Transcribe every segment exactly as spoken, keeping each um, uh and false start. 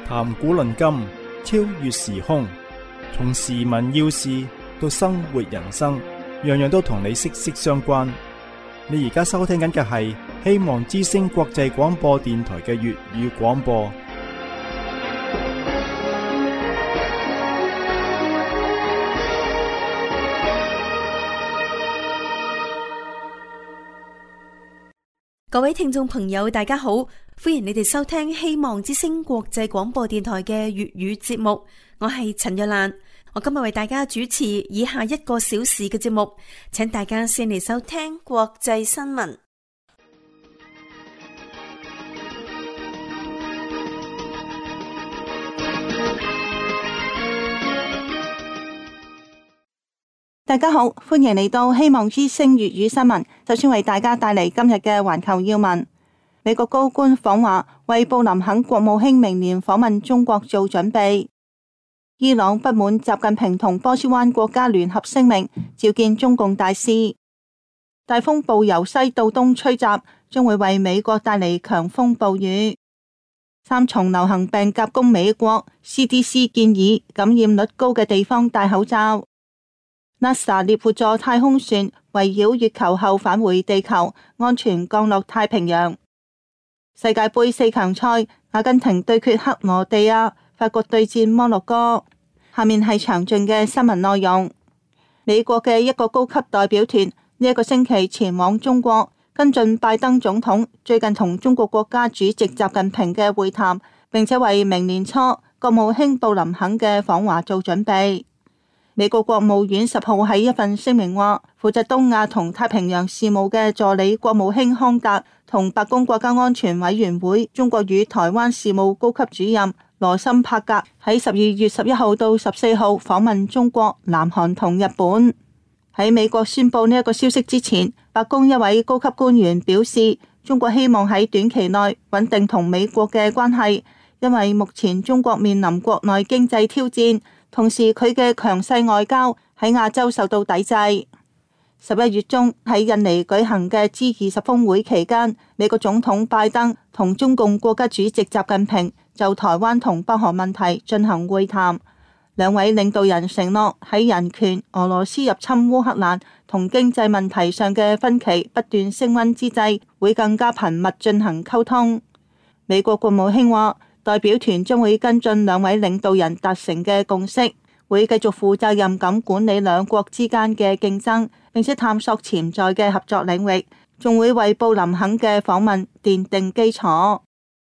談古論今，超越時空，從時聞要事到生活人生，樣樣都同你息息相關。你而家收聽緊嘅係希望之聲國際廣播電台嘅粵語廣播。 各位聽眾朋友，大家好，歡迎你哋收聽希望之聲國際廣播電台嘅粵語節目。我係陳若蘭，我今日為大家主持以下一個小時嘅節目，請大家先嚟收聽國際新聞。 大家好，歡迎嚟到希望之聲粵語新聞。首先為大家帶嚟今日嘅環球要聞。美國高官訪華，為布林肯國務卿明年訪問中國做準備。伊朗不滿習近平同波斯灣國家聯合聲明，召見中共大使。大風暴由西到東吹襲，將會為美國帶嚟強風暴雨。三重流行病夾攻美國 ，C D C 建議感染率高嘅地方戴口罩。NASA 獵戶座太空船圍繞月球後返回地球，安全降落太平洋。世界盃四強賽，阿根廷對決克羅地亞，法國對戰摩洛哥。下面係詳盡嘅新聞內容。美國嘅一個高級代表團呢一個星期前往中國，跟進拜登總統最近同中國國家主席習近平嘅會談，並且為明年初國務卿布林肯嘅訪華做準備。美國國務院十號喺一份聲明話，負責東亞同太平洋事務嘅助理國務卿康達同白宮國家安全委員會中國與台灣事務高級主任羅森帕格喺十二月十一號到十四號訪問中國、南韓同日本。喺美國宣布呢一個消息之前，白宮一位高級官員表示，中國希望喺短期內穩定同美國嘅關係，因為目前中國面臨國內經濟挑戰。同時，佢嘅強勢外交喺亞洲受到抵制。十一月中喺印尼舉行嘅 G 二十峰會期間，美國總統拜登同中共國家主席習近平就台灣同北韓問題進行會談。兩位領導人承諾喺人權、俄羅斯入侵烏克蘭同經濟問題上嘅分歧不斷升溫之際，會更加頻密進行溝通。美國國務卿話，代表團將會跟進兩位領導人達成嘅共識，會繼續負責任咁管理兩國之間嘅競爭，並且探索潛在嘅合作領域，仲會為布林肯嘅訪問奠定基礎。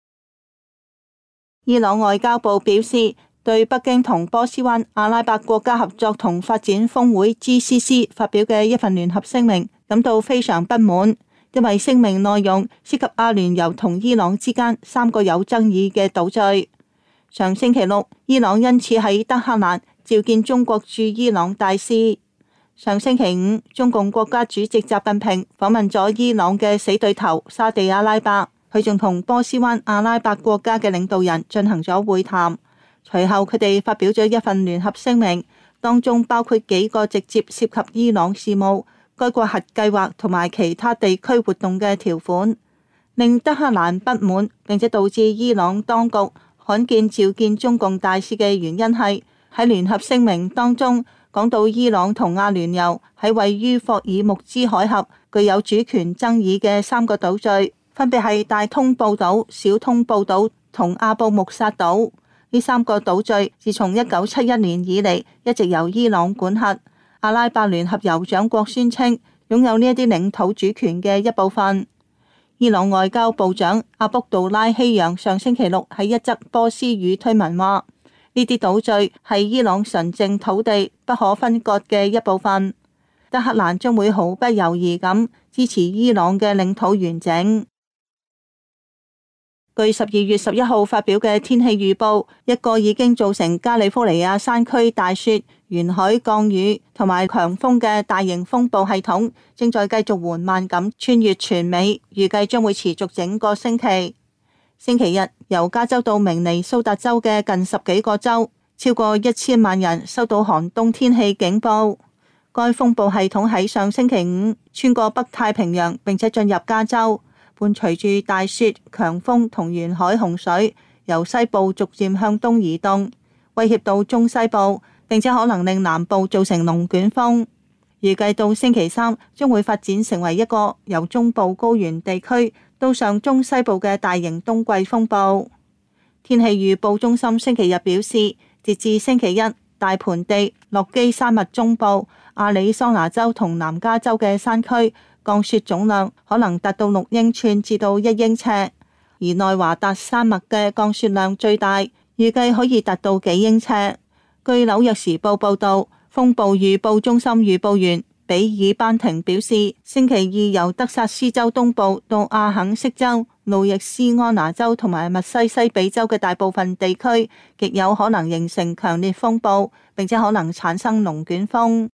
伊朗外交部表示，對北京同波斯灣阿拉伯國家合作同發展峰會 G C C 發表嘅一份聯合聲明感到非常不滿。因為聲明內容涉及阿聯酋同伊朗之間三個有爭議嘅島嶼。上星期六，伊朗因此喺德黑蘭召見中國駐伊朗大使。上星期五，中共國家主席習近平訪問咗伊朗嘅死對頭沙地阿拉伯，佢仲同波斯灣阿拉伯國家嘅領導人進行咗會談。隨後佢哋發表咗一份聯合聲明，當中包括幾個直接涉及伊朗事務、該國核計劃同埋其他地區活動嘅條款，令德黑蘭不滿，並且導致伊朗當局罕見召見中共大使嘅原因係喺聯合聲明當中講到伊朗同阿聯酋喺位於霍爾木茲海峽具有主權爭議嘅三個島嶼，分別係大通布島、小通布島同阿布穆薩島。呢三個島嶼自從一九七一年以嚟一直由伊朗管轄。阿拉伯聯合酋長國宣稱擁有呢一啲領土主權嘅一部分。伊朗外交部長阿卜杜拉希揚上星期六喺一則波斯語推文話：呢啲島嶼係伊朗純正土地不可分割嘅一部分。德黑蘭將會毫不猶豫咁支持伊朗嘅領土完整。據十二月十一號發表嘅天氣預報，一個已經造成加利福尼亞山區大雪、沿海降雨同埋強風嘅大型風暴系統正在繼續緩慢咁穿越全美，預計將會持續整個星期。星期日，由加州到明尼蘇達州嘅近十幾個州，超過一千萬人收到寒冬天氣警報。該風暴系統喺上星期五穿過北太平洋，並且進入加州。伴隨住大雪、強風同沿海洪水， 由西部逐漸向東移動，威脅到中西部，並且可能令南部造成龍捲風。預計到星期三將會發展成為一個由中部高原地區到上中西部嘅大型冬季風暴。天氣預報中心星期日表示，截至星期一，大盆地、落基山脈中部、亞利桑那州同南加州嘅山區降雪總量可能達到六英寸至到一英尺，而內華達山脈嘅降雪量最大，預計可以達到幾英尺。據紐約時報報道，風暴預報中心預報員比爾班廷表示，星期二由德薩斯州東部到阿肯色州、路易斯安那州同埋密西西比州嘅大部分地區極有可能形成強烈風暴，並且可能產生龍捲風。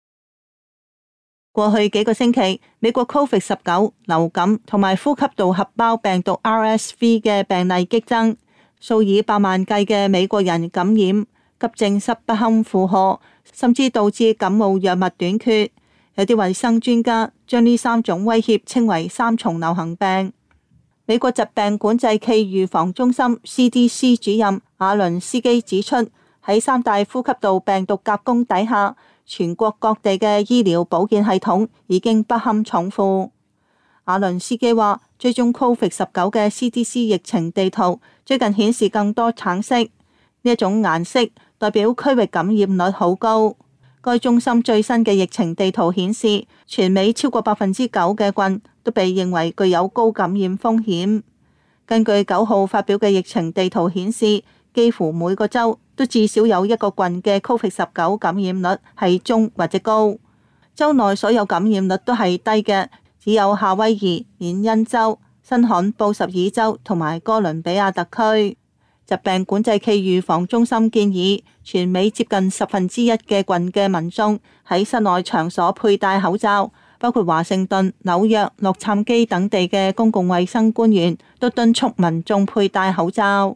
過去幾個星期，美國 Covid 十九 流感同埋呼吸道合胞病毒 R S V 嘅病例激增，數以百萬計嘅美國人感染，急症室不堪負荷，甚至導致感冒藥物短缺。有啲衛生專家將呢三種威脅稱為三重流行病。美國疾病管制暨預防中心 C D C 主任亞倫斯基指出，喺三大呼吸道病毒夾攻底下，全國各地嘅醫療保健系統已經不堪重負。亞倫斯基話，追蹤 Covid 十九嘅 C D C 疫情地圖最近顯示更多橙色，呢一種顏色代表區域感染率好高。該中心最新嘅疫情地圖顯示，全美超過百分之九嘅郡都被認為具有高感染風險。根據九號發表嘅疫情地圖顯示，幾乎每個州都至少有一個郡嘅 Covid 十九感染率係中或者高。州內所有感染率都係低嘅，只有夏威夷、緬因州、新罕布什爾州同埋哥倫比亞特區。疾病管制暨預防中心建議，全美接近十分之一嘅郡嘅民眾喺室內場所佩戴口罩，包括華盛頓、紐約、洛杉磯等地嘅公共衛生官員都敦促民眾佩戴口罩。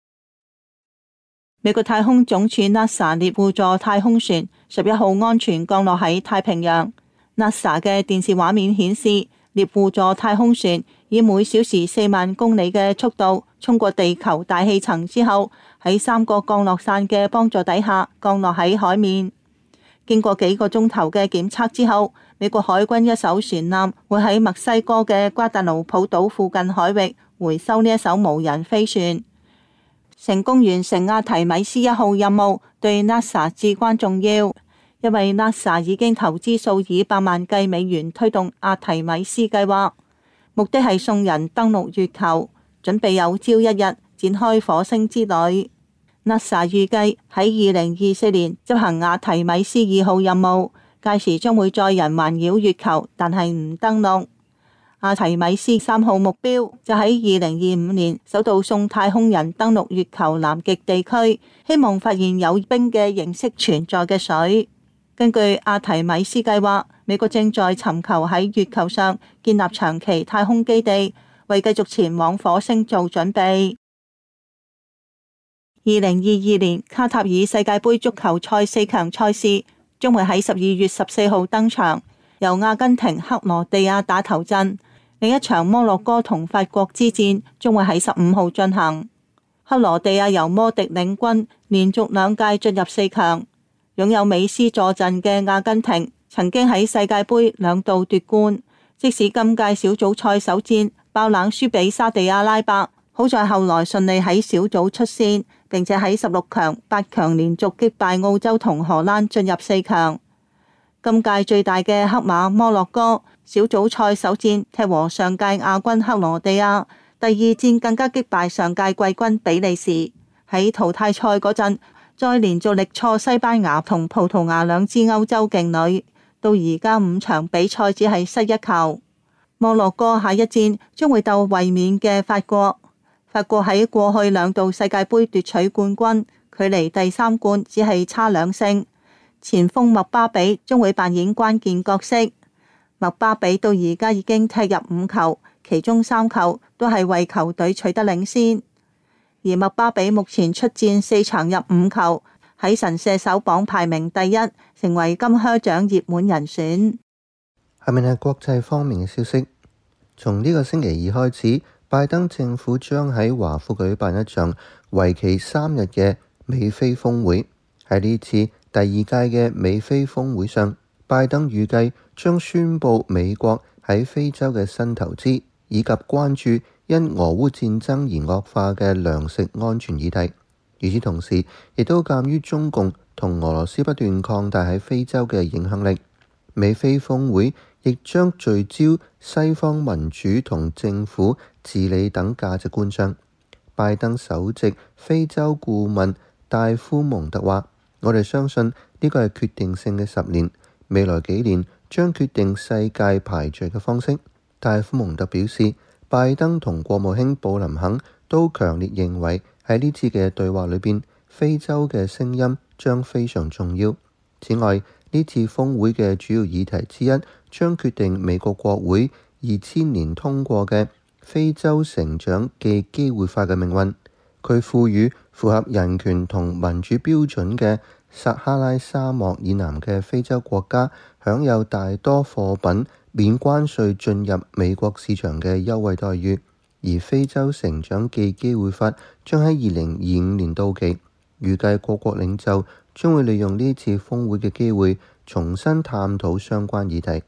美國太空總署 NASA 獵戶座太空船十一號安全降落喺太平洋。NASA 嘅電視畫面顯示，獵戶座太空船以每小時四萬公里嘅速度衝過地球大氣層之後，喺三個降落傘嘅幫助底下降落喺海面。經過幾個鐘頭嘅檢測之後，美國海軍一艘船艦會喺墨西哥嘅瓜達盧普島附近海域回收呢一艘無人飛船。成功完成阿提米斯一號任務對 NASA 至關重要，因為 NASA 已經投資數以百萬計美元推動阿提米斯計劃，目的係送人登陸月球，準備有朝一日展開火星之旅。NASA 預計喺二零二四年執行阿提米斯二號任務，屆時將會載人環繞月球，但係唔登陸。阿提米斯三號目標就喺二零二五年首度送太空人登陸月球南極地區，希望發現有冰嘅形式存在嘅水。根據阿提米斯計劃，美國正在尋求喺月球上建立長期太空基地，為繼續前往火星做準備。二零二二年卡塔爾世界盃足球賽四強賽事將會喺十二月十四號登場，由阿根廷、克羅地亞打頭陣。另一場摩洛哥同法國之戰將會喺十五號進行。克羅地亞由摩迪領軍，連續兩屆進入四強。擁有美斯坐鎮嘅阿根廷曾經喺世界盃兩度奪冠，即使今屆小組賽首戰爆冷輸俾沙地阿拉伯，好在後來順利喺小組出線，並且喺十六強、八強連續擊敗澳洲同荷蘭進入四強。今屆最大嘅黑馬摩洛哥小組賽首戰踢和上屆亞軍克羅地亞，第二戰更加擊敗上屆季軍比利時。喺淘汰賽嗰陣，再連續力挫西班牙同葡萄牙兩支歐洲勁旅，到而家五場比賽只係失一球。摩洛哥下一戰將會鬥衛冕嘅法國。法國喺過去兩度世界盃奪取冠軍，距離第三冠只係差兩勝。前鋒麥巴比將會扮演關鍵角色。麥巴比到而家已經踢入五球，其中三球都係為球隊取得領先。而麥巴比目前出戰四場入五球，喺神射手榜排名第一，成為金靴獎熱門人選。 下面係國際方面嘅消息，從呢個星期二開始， 拜登政府將喺華府舉辦一場為期三日嘅美非峰會。喺呢次第二屆嘅美非峰會上，拜登預計將宣布美國喺非洲嘅新投資，以及關注因俄烏戰爭而惡化嘅糧食安全議題。與此同時，亦都鑑於中共同俄羅斯不斷擴大喺非洲嘅影響力，美非峰會亦將聚焦西方民主同政府治理等價值觀上。拜登首席非洲顧問戴夫蒙特話：我哋相信呢個係決定性嘅十年，未來幾年將決定世界排序嘅方式。戴夫蒙特表示，拜登同國務卿布林肯都強烈認為喺呢次嘅對話裏邊，非洲嘅聲音將非常重要。此外，呢次峰會嘅主要議題之一將決定美國國會二千年通過嘅非洲成長暨機會法嘅命運。佢賦予符合人權同民主標準嘅撒哈拉沙漠以南嘅非洲國家享有大多貨品免關稅進入美國市場嘅優惠待遇，而非洲成長暨機會法將喺二零二五年到期。預計各國領袖將會利用呢次峰會嘅機會重新探討相關議題。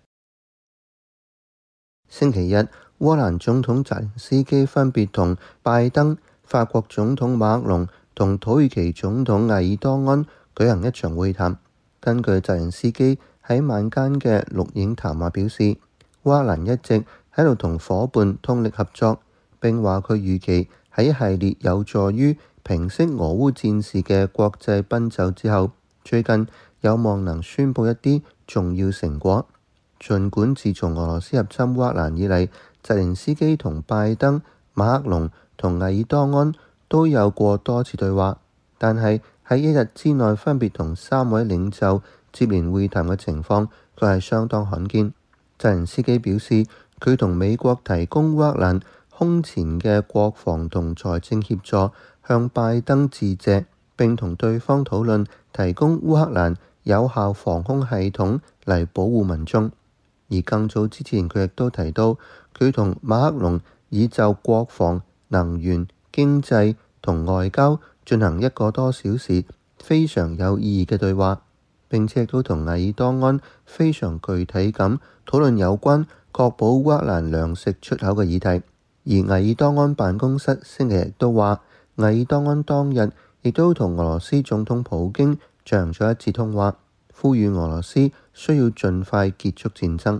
星期日，烏克蘭總統澤連斯基分別同拜登、法國總統馬克龍同土耳其總統埃爾多安舉行一場會談。根據澤連斯基喺晚間嘅錄影談話表示，烏克蘭一直喺度同夥伴通力合作，並話佢預期喺一系列有助於平息俄烏戰事嘅國際奔走之後，最近有望能宣佈一啲重要成果。儘管自從俄羅斯入侵烏克蘭以嚟，澤連斯基同拜登、馬克龍同埃爾多安都有過多次對話，但係喺一日之內分別同三位領袖接連會談嘅情況，佢係相當罕見。澤連斯基表示，佢同美國提供烏克蘭空前嘅國防同財政協助，向拜登致謝，並同對方討論提供烏克蘭有效防空系統嚟保護民眾。而更早之前，佢亦都提到佢同馬克龍已就國防、能源、經濟同外交進行一個多小時非常有意義嘅對話，並且亦都同埃爾多安非常具體咁討論有關確保烏克蘭糧食出口嘅議題。而埃爾多安辦公室星期日都話，埃爾多安當日亦都同俄羅斯總統普京進行咗一次通話，呼籲俄羅斯需要盡快結束戰爭。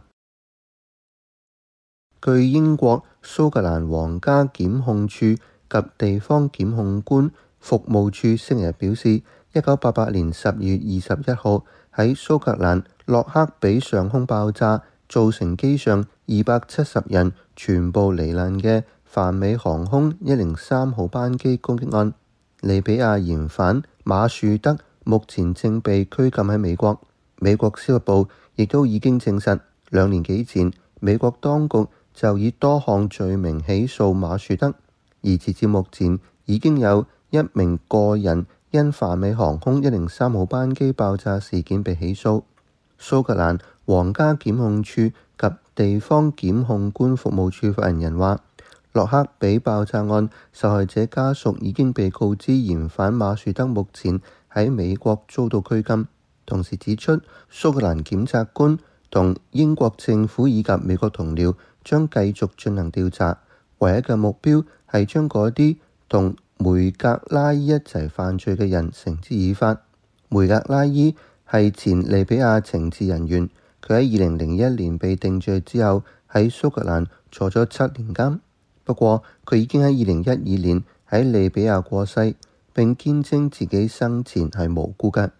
據英國蘇格蘭皇家檢控處及地方檢控官服務處星期日表示，一九八八年十月二十一號喺蘇格蘭洛克比上空爆炸，造成機上二百七十人全部罹難嘅泛美航空一零三號班機攻擊案，利比亞嫌犯馬樹德目前正被拘禁喺美國。美國司法部亦都已經證實，兩年幾前美國當局就以多項罪名起訴馬樹德，而截至目前已經有一名個人因泛美航空一零三號班機爆炸事件被起訴。蘇格蘭皇家檢控處及地方檢控官服務處發言人話，洛克比爆炸案受害者家屬已經被告知嫌犯馬樹德目前喺美國遭到拘禁，同時指出蘇格蘭檢察官同英國政府以及美國同僚將繼續進行調查，唯一嘅目標係將嗰啲同梅格拉伊一齊犯罪嘅人繩之以法。梅格拉伊係前利比亞情治人員，佢喺二零零一年被定罪之後喺蘇格蘭坐咗七年監。不過佢已經喺二零一二年喺利比亞過世，並堅稱自己生前係無辜嘅。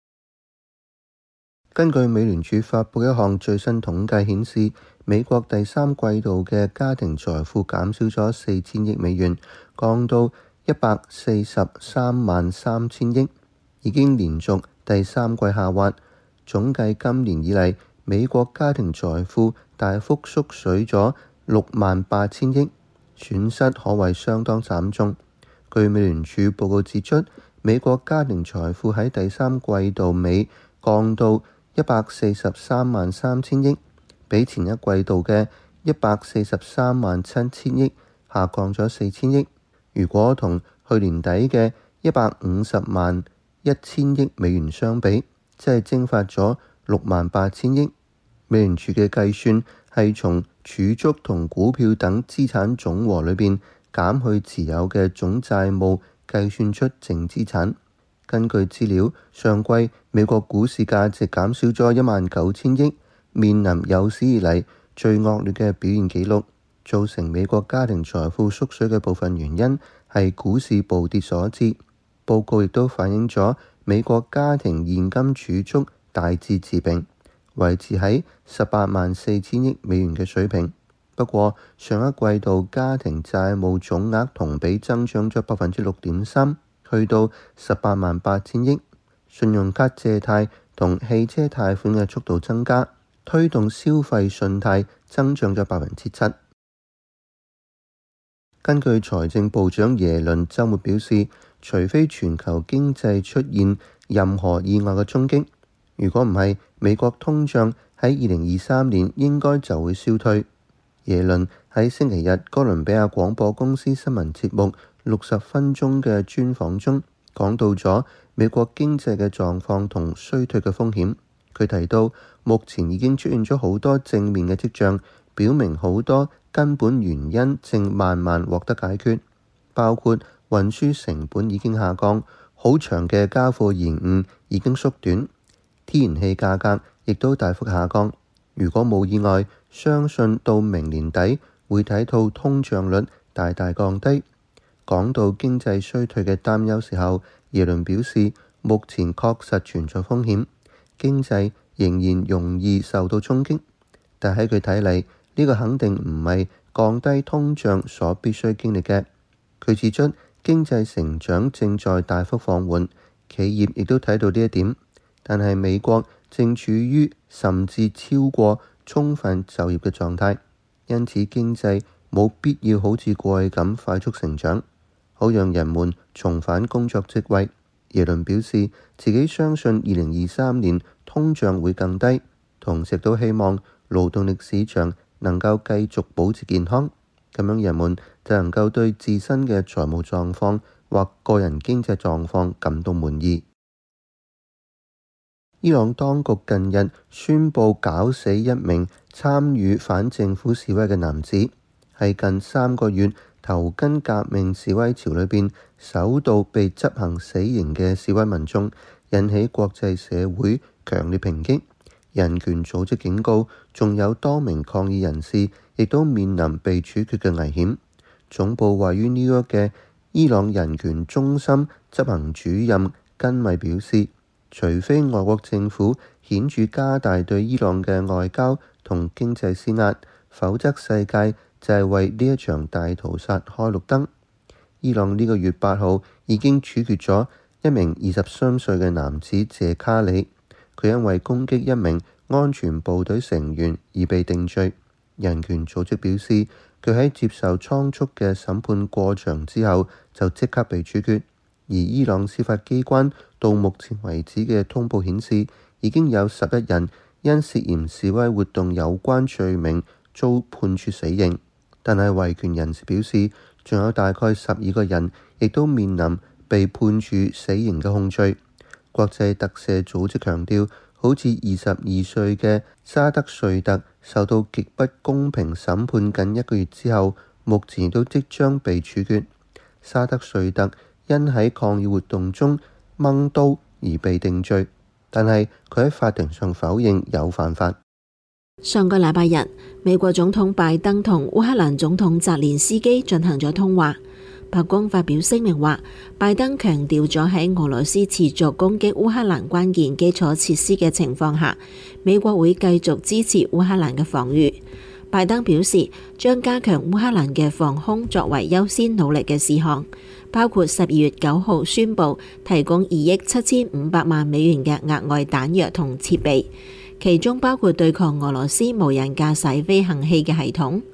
根據美聯儲發布一項最新統計顯示，美國第三季度嘅家庭財富減少咗四千億美元，降到一百四十三萬三千億，已經連續第三季下滑。總計今年以嚟，美國家庭財富大幅縮水咗六萬八千億，損失可謂相當慘重。據美聯儲報告指出，美國家庭財富喺第三季度尾降到一百四十三萬三千億，比前一季度嘅一百四十三萬七千億下降咗四千億。如果同去年底嘅一百五十萬一千億美元相比，即係蒸發咗六萬八千億。美聯儲嘅計算係從儲蓄同股票等資產總和裏邊減去持有嘅總債務，計算出淨資產。根據資料，上季美國股市價值減少咗一萬九千億，面臨有史以嚟最惡劣嘅表現紀錄。造成美國家庭財富縮水嘅部分原因係股市暴跌所致。報告亦都反映咗美國家庭現金儲蓄大致持平，維持喺十八萬四千億美元嘅水平。不過上一季度家庭債務總額同比增長咗百分之六點三，去到十八萬八千億。信用卡借貸同汽車貸款嘅速度增加，推動消費信貸增長咗百分之七。根據財政部長耶倫週末表示，除非全球經濟出現任何意外嘅衝擊，如果唔係，美國通脹喺二零二三年應該就會消退。耶倫喺星期日哥倫比亞廣播公司新聞節目六十分鐘嘅專訪中，講到咗美國經濟嘅狀況同衰退嘅風險。佢提到，目前已經出現咗好多正面嘅跡象，表明好多根本原因正慢慢獲得解決，包括運輸成本已經下降，好長嘅交貨延誤已經縮短，天然氣價格亦都大幅下降。如果冇意外，相信到明年底會睇到通脹率大大降低。講到經濟衰退嘅擔憂時候，耶倫表示，目前確實存在風險，經濟仍然容易受到衝擊，但喺佢睇嚟，呢個肯定唔係降低通脹所必須經歷嘅。佢指出，經濟成長正在大幅放緩，企業亦都睇到呢一點，但係美國正處於甚至超過充分就業嘅狀態，因此經濟冇必要好似過去咁快速成長，好讓人們重返工作職位。耶倫表示，自己相信二零二三年通脹會更低，同時都希望勞動力市場能夠繼續保持健康，咁樣人們就能夠對自身嘅財務狀況或個人經濟狀況感到滿意。伊朗當局近日宣布絞死一名參與反政府示威嘅男子，係近三個月頭巾革命示威潮裏邊首度被執行死刑嘅示威民眾，引起國際社會強烈抨擊。人權組織警告，仲有多名抗議人士亦都面臨被處決嘅危險。總部位於紐約嘅伊朗人權中心執行主任根米表示，除非外國政府顯著加大對伊朗嘅外交同經濟施壓，否則世界就係為呢一場大屠殺開綠燈。伊朗呢個月八號已經處決咗一名二十三歲嘅男子謝卡里，佢因為攻擊一名安全部隊成員而被定罪。人權組織表示，佢喺接受倉促嘅審判過場之後就即刻被處決。而伊朗司法機關到目前為止嘅通報顯示，已經有十一人因涉嫌示威活動有關罪名遭判處死刑，但係維權人士表示，仲有大概十二個人亦都面臨被判處死刑嘅控罪。國際特赦組織強調，好似二十二歲嘅沙德瑞特受到極不公平審判近一個月之後，目前都即將被處決。沙德瑞特因喺抗議活動中掹刀而被定罪，但係佢喺法庭上否認有犯法。 上個禮拜日，美國總統拜登同烏克蘭總統澤連斯基進行咗通話。白宮發表聲明話，拜登強調咗喺俄羅斯持續攻擊烏克蘭關鍵基礎設施嘅情況下，美國會繼續支持烏克蘭嘅防禦。拜登表示，將加強烏克蘭嘅防空作為優先努力嘅事項，包括十二月九號宣布提供二億七千五百萬美元嘅額外彈藥同設備，其中包括對抗俄羅斯無人駕駛飛行器嘅系統。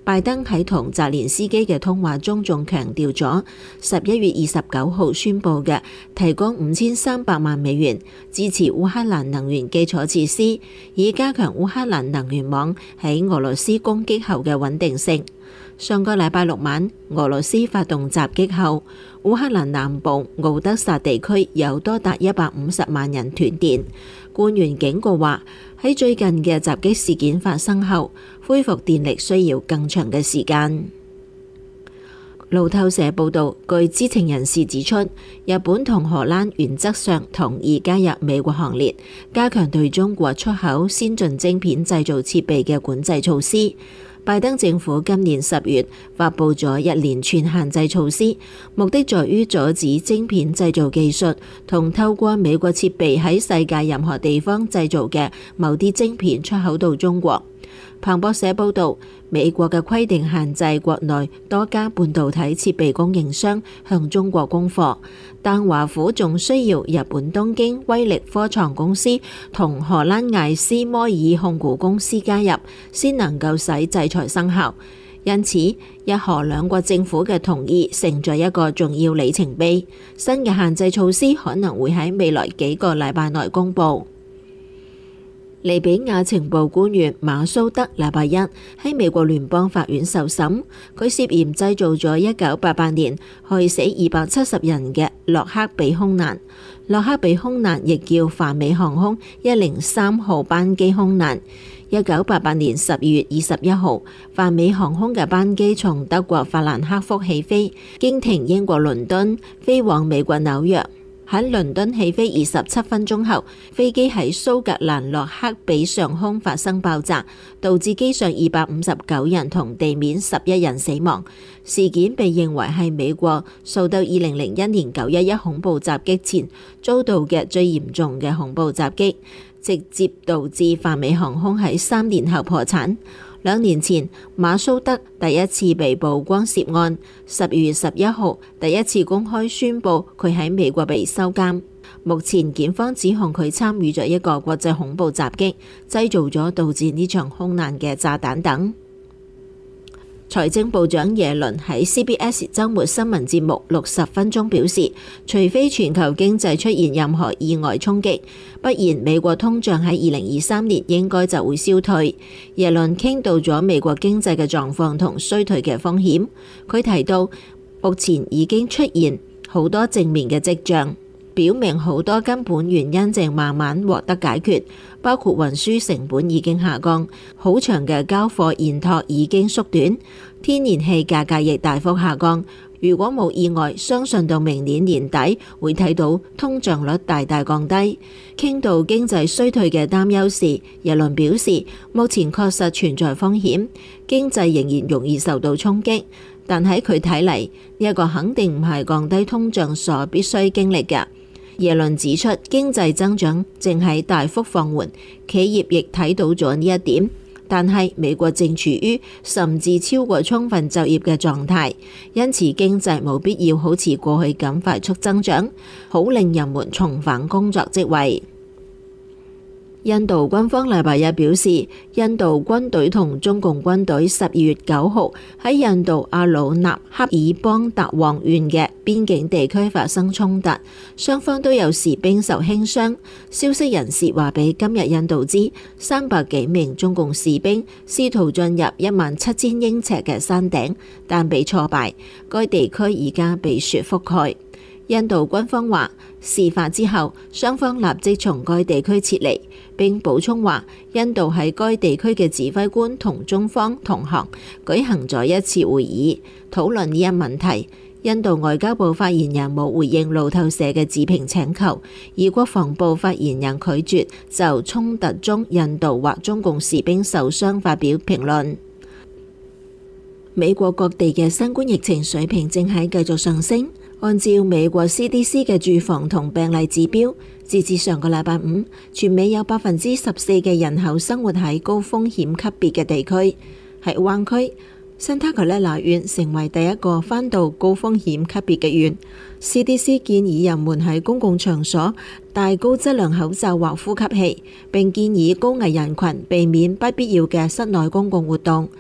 拜登喺同澤連斯基嘅通話中仲強調咗十一月二十九號宣布嘅提供五千三百萬美元支持烏克蘭能源基礎設施，以加強烏克蘭能源網喺俄羅斯攻擊後嘅穩定性。上個禮拜六晚，俄羅斯發動襲擊後，烏克蘭南部敖德薩地區有多達一百五十萬人斷電。官員警告話，喺最近嘅襲擊事件發生後，恢復電力需要更長嘅時間。路透社報導，據知情人士指出，日本同荷蘭原則上同意加入美國行列，加強對中國出口先進晶片製造設備嘅管制措施。拜登政府今年十月發布咗一連串限制措施，目的在於阻止晶片製造技術同透過美國設備喺世界任何地方製造嘅某啲晶片出口到中國。彭博社報導，美國嘅規定限制國內多家半導體設備供應商向中國供貨，但華府仲需要日本東京威力科創公司同荷蘭艾斯摩爾控股公司加入，先能夠使制裁生效。因此，日荷兩國政府嘅同意成咗一個重要里程碑。新嘅限制措施可能會喺未來幾個禮拜內公佈。利比亞情報官員馬蘇德禮拜一喺美國聯邦法院受審，佢涉嫌製造咗一九八八年害死二百七十人嘅洛克比空難。洛克比空難亦叫泛美航空一零三號班機空難。一九八八年十二月二十一號，泛美航空嘅班機從德國法蘭克福起飛，經停英國倫敦，飛往美國紐約。喺倫敦起飛二十七分鐘後，飛機喺蘇格蘭洛克比上空發生爆炸，導致機上二百五十九人同地面十一人死亡。事件被認為係美國受到二零零一年九一一恐怖襲擊前遭到嘅最嚴重嘅恐怖襲擊，直接導致泛美航空喺三年後破產。兩年前，馬蘇德第一次被曝光涉案，十二月十一號第一次公開宣布佢喺美國被收監。目前檢方指控佢參與咗一個國際恐怖襲擊，製造咗導致呢場空難嘅炸彈等。財政部長耶倫喺 C B S 週末新聞節目六十分鐘表示，除非全球經濟出現任何意外衝擊，不然美國通脹喺二零二三年應該就會消退。耶倫傾到咗美國經濟嘅狀況同衰退嘅風險，佢提到目前已經出現好多正面嘅跡象，表明好多根本原因正慢慢獲得解決，包括運輸成本已經下降，好長嘅交貨延託已經縮短，天然氣價格亦大幅下降。如果冇意外，相信到明年年底會睇到通脹率大大降低。傾到經濟衰退嘅擔憂時，耶倫表示，目前確實存在風險，經濟仍然容易受到衝擊。但喺佢睇嚟，呢一個肯定唔係降低通脹所必須經歷嘅。耶倫指出，經濟增長正喺大幅放緩，企業亦睇到咗呢一點。但係美國正處於甚至超過充分就業嘅狀態，因此經濟冇必要好似過去咁快速增長，好令人們重返工作職位。印度軍方禮拜一表示，印度軍隊同中共軍隊十二月九號喺印度阿魯納克爾邦達旺縣嘅邊境地區發生衝突，雙方都有士兵受輕傷。消息人士話俾今日印度知，三百幾名中共士兵試圖進入一萬七千英尺嘅山頂，但被挫敗。該地區而家被雪覆蓋。印度軍方話，事發之後，雙方立即從該地區撤離，並補充話，印度喺該地區嘅指揮官同中方同行舉行咗一次會議，討論呢一問題。印度外交部發言人冇回應路透社嘅置評請求，而國防部發言人拒絕就衝突中印度或中共士兵受傷發表評論。美國各地嘅新冠疫情水平正喺繼續上升。按照美國 C D C 嘅住房同病例指標，截至上個禮拜五，全美有百分之十四嘅人口生活喺高風險級別嘅地區。喺灣區，辛塔克勒拿縣成為第一個返到高風險級別嘅縣。C D C 建議人們喺公共場所戴高質量口罩或呼吸器，並建議高危人群避免不必要嘅室內公共活動。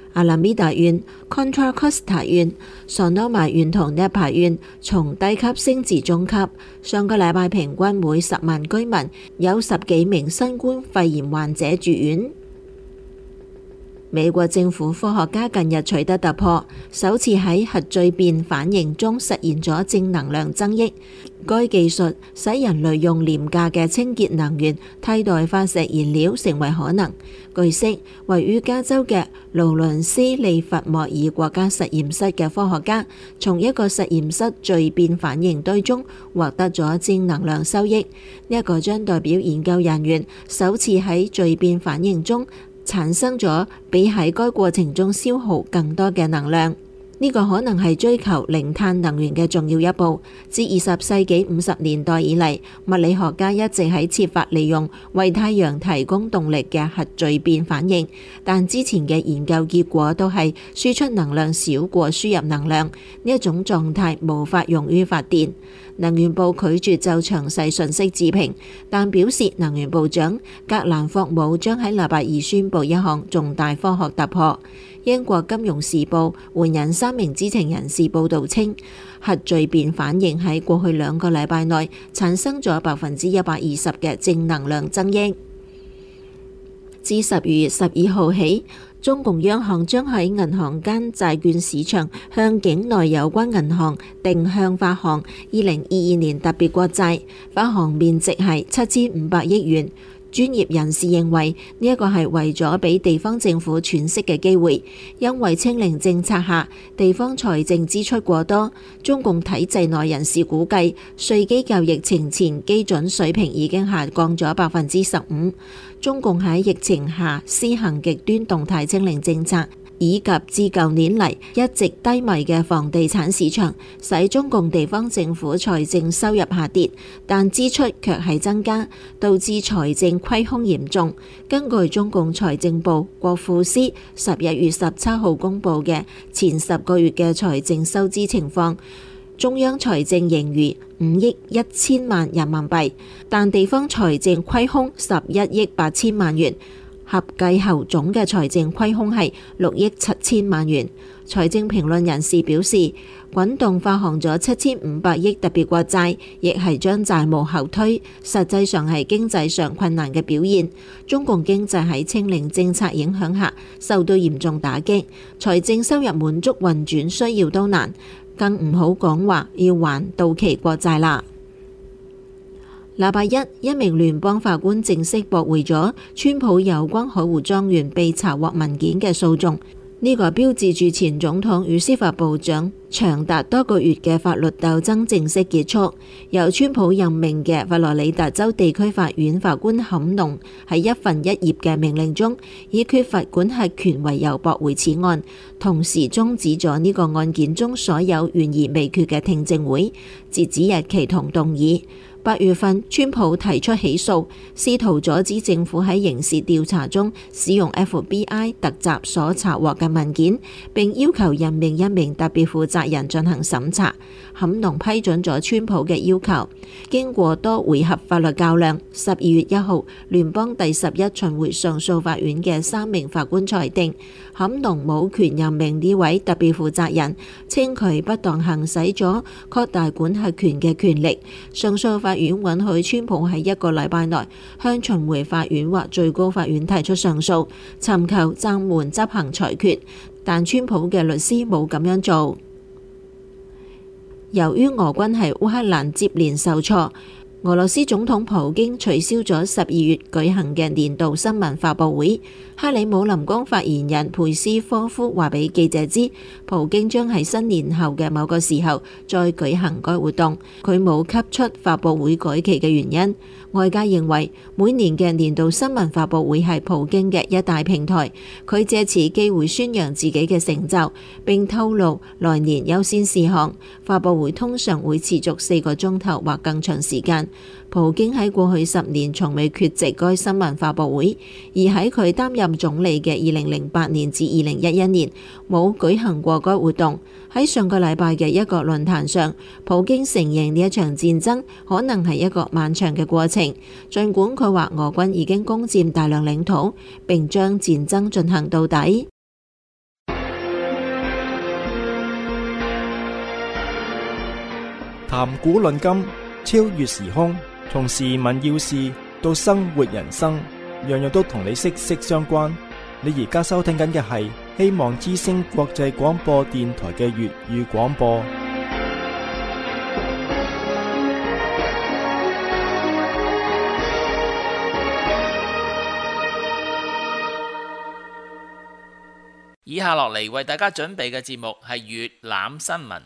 阿拉米達縣、Contra Costa 縣、Sonoma 縣同 Napa 縣從低級升至中級。上個禮拜平均每十萬居民有十幾名新冠肺炎患者住院。美國政府科學家近日取得突破，首次喺核聚變反應中實現咗正能量增益。該技術使人類用廉價嘅清潔能源替代化石燃料成為可能。據悉，位於加州嘅勞倫斯利弗莫爾國家實驗室嘅科學家，從一個實驗室聚變反應堆中獲得咗正能量收益。呢一個將代表研究人員首次喺聚變反應中產生咗比喺該過程中消耗更多嘅能量。呢個可能係追求零碳能源嘅重要一步。自二十世紀五十年代以嚟，物理學家一直喺設法利用為太陽提供動力嘅核聚變反應，但之前嘅研究結果都係輸出能量少過輸入能量，呢一種狀態無法用於發電。能源部拒絕就詳細信息置評，但表示能源部長格蘭霍姆將喺禮拜二宣布一項重大科學突破。英國金融時報援引三名知情人士報導稱，核聚變反應喺過去兩個禮拜內產生咗百分之一百二十嘅正能量增益。自十二月十二號起，中共央行將喺銀行間債券市場向境內有關銀行定向發行二零二二年特別國債，發行面值係七千五百億元。專業人士認為呢一個係為咗俾地方政府喘息嘅機會，因為清零政策下地方財政支出過多。中共體制內人士估計，稅基較疫情前基準水平已經下降咗百分之十五。中共喺疫情下施行極端動態清零政策，以及自舊年嚟一直低迷嘅房地產市場，使中共地方政府財政收入下跌，但支出卻係增加，導致財政虧空嚴重。根據中共財政部國庫司十一月十七號公佈嘅前十個月嘅財政收支情況，中央財政盈餘五億一千萬人民幣，但地方財政虧空十一億八千萬元。合計後總嘅財政虧空係六億七千萬元。財政評論人士表示，滾動發行咗七千五百億特別國債，亦係將債務後推，實際上係經濟上困難嘅表現。中共經濟喺清零政策影響下受到嚴重打擊，財政收入滿足運轉需要都難，更唔好講話要還到期國債啦。禮拜一，一名聯邦法官正式駁回咗川普有關海湖莊園被查獲文件嘅訴訟。呢個標誌住前總統與司法部長長達多個月嘅法律鬥爭正式結束。由川普任命嘅佛羅里達州地區法院法官坎農喺一份一頁嘅命令中，以缺乏管轄權為由駁回此案，同時終止咗呢個案件中所有懸而未決嘅聽證會、截止日期同動議。八月份，川普提出起訴，試圖阻止政府喺刑事調查中使用 F B I 特集所查獲嘅文件，並要求任命一名特別負責人進行審查。坎農批准咗川普嘅要求。經過多回合法律較量，十二月一號，聯邦第十一巡迴上訴法院嘅三名法官裁定，坎農冇權任命呢位特別負責人，稱佢不當行使咗擴大管轄權嘅權力。上訴法院允許川普喺一個禮拜內向巡迴法院或最高法院提出上訴，尋求暫緩執行裁決，但川普嘅律師冇咁樣做。由於俄軍喺烏克蘭接連受挫，俄羅斯總統普京取消咗十二月舉行嘅年度新聞發佈會。克里姆林宮發言人佩斯科夫話俾記者知，普京將喺新年後嘅某個時候再舉行該活動。佢冇給出發佈會改期嘅原因。外界認為每年嘅年度新聞發佈會係普京嘅一大平台，佢借此機會宣揚自己嘅成就，並透露來年優先事項。發佈會通常會持續四個鐘頭或更長時間。普京喺過去十年從未缺席該新聞發佈會，而喺佢擔任總理嘅二零零八年至二零一一年冇舉行過該活動。喺上個禮拜嘅一個論壇上，普京承認呢一場戰爭可能係一個漫長嘅過程，儘管佢話俄軍已經攻佔大量領土，並將戰爭進行到底。 談古論今，超越時空，從時聞要事到生活人生，樣樣都同你息息相關。你而家收聽緊嘅係希望之聲國際廣播電台嘅粵語廣播。 以下落嚟為大家準備嘅節目係粵覽新聞。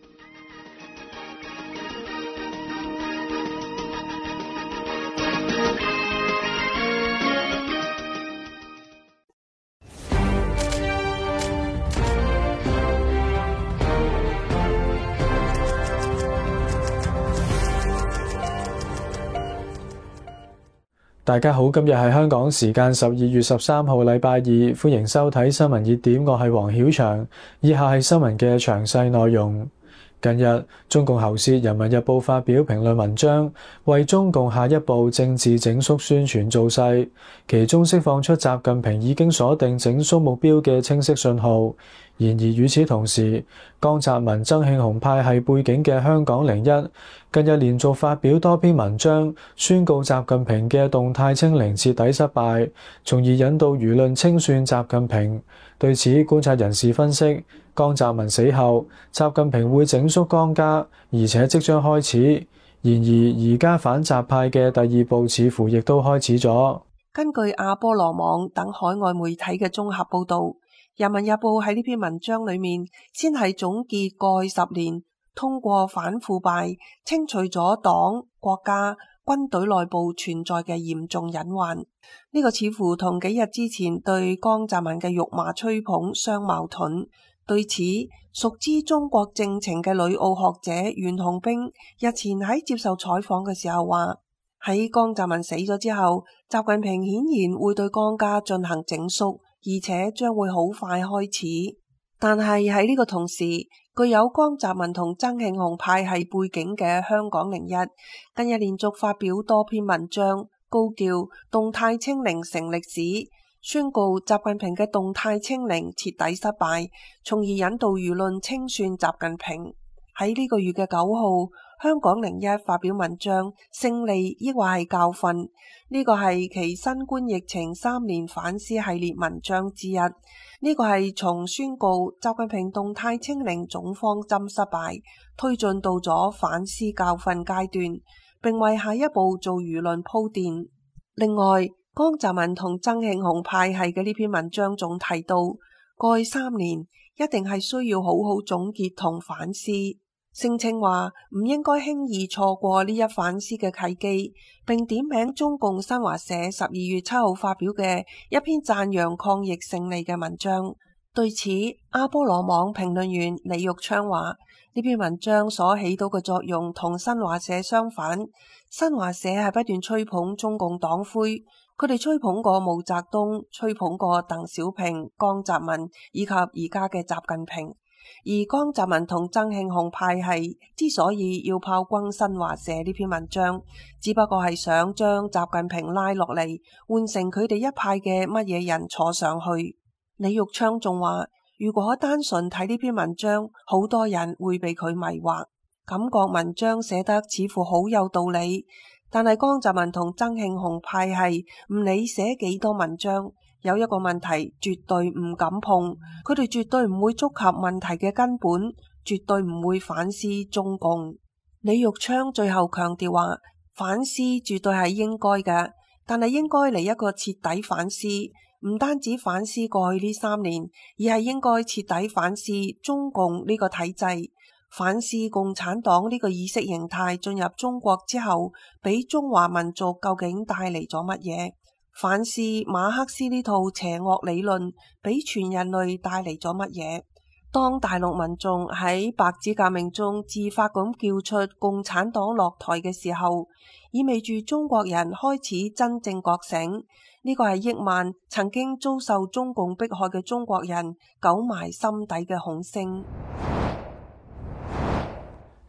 大家好，今日係香港時間十二月十三號禮拜二，歡迎收睇新聞熱點，我係黃曉翔。以下係新聞嘅詳細內容。近日，中共喉舌《人民日報》發表評論文章，為中共下一步政治整肅宣傳造勢，其中釋放出習近平已經鎖定整肅目標嘅清晰信號。然而與此同時，江澤民、曾慶紅派系背景嘅香港零一近日連續發表多篇文章，宣告習近平嘅動態清零徹底失敗，從而引導輿論清算習近平。對此，觀察人士分析，江澤民死後，習近平會整肅江家，而且即將開始。然而而家反習派嘅第二步似乎亦都開始咗。 根據阿波羅網等海外媒體嘅綜合報導，人民日報喺呢篇文章裏面先係總結過去十年通過反腐敗清除咗黨、國家、軍隊內部存在嘅嚴重隱患。呢、這個似乎同幾日之前對江澤民嘅辱罵吹捧相矛盾。對此，熟知中國政情嘅旅澳學者袁紅冰日前喺接受採訪嘅時候話，喺江澤民死咗之後，習近平顯然會對江家進行整肅，而且將會好快開始。但係喺呢個同時，具有江澤民同曾慶紅派系背景嘅香港零一近日連續發表多篇文章，高調動態清零成歷史，宣告習近平嘅動態清零徹底失敗，從而引導輿論清算習近平。喺呢個月嘅九號，香港零一發表文章，勝利抑或係教訓，呢個係其新冠疫情三年反思系列文章之一。呢個係從宣告習近平動態清零總方針失敗，推進到咗反思教訓階段，並為下一步做輿論鋪墊。另外，江澤民同曾慶紅派系嘅呢篇文章仲提到，過去三年一定係需要好好總結同反思，聲稱話唔應該輕易錯過呢一反思嘅契機，並點名中共新華社十二月七號發表嘅一篇讚揚抗疫勝利嘅文章。對此，阿波羅網評論員李玉昌話，呢篇文章所起到嘅作用同新華社相反，新華社係不斷吹捧中共黨魁，佢哋吹捧過毛澤東，吹捧過鄧小平、江澤民以及而家嘅習近平。而江澤民同曾慶紅派系之所以要炮轟新華社呢篇文章，只不過係想將習近平拉落嚟，換成佢哋一派嘅乜嘢人坐上去。李玉昌仲話，如果單純睇呢篇文章，好多人會被佢迷惑，感覺文章寫得似乎好有道理。但係江澤民同曾慶紅派系唔理寫幾多文章，有一個問題絕對唔敢碰，佢哋絕對唔會觸及問題嘅根本，絕對唔會反思中共。李玉昌最後強調話，反思絕對係應該嘅，但係應該嚟一個徹底反思，唔單止反思過去呢三年，而係應該徹底反思中共呢個體制，反思共產黨呢個意識形態進入中國之後，俾中華民族究竟帶嚟咗乜嘢？反思馬克思呢套邪惡理論俾全人類帶嚟咗乜嘢？當大陸民眾喺白紙革命中自發咁叫出共產黨落台嘅時候，意味住中國人開始真正覺醒。呢個係億萬曾經遭受中共迫害嘅中國人久埋心底嘅恐聲。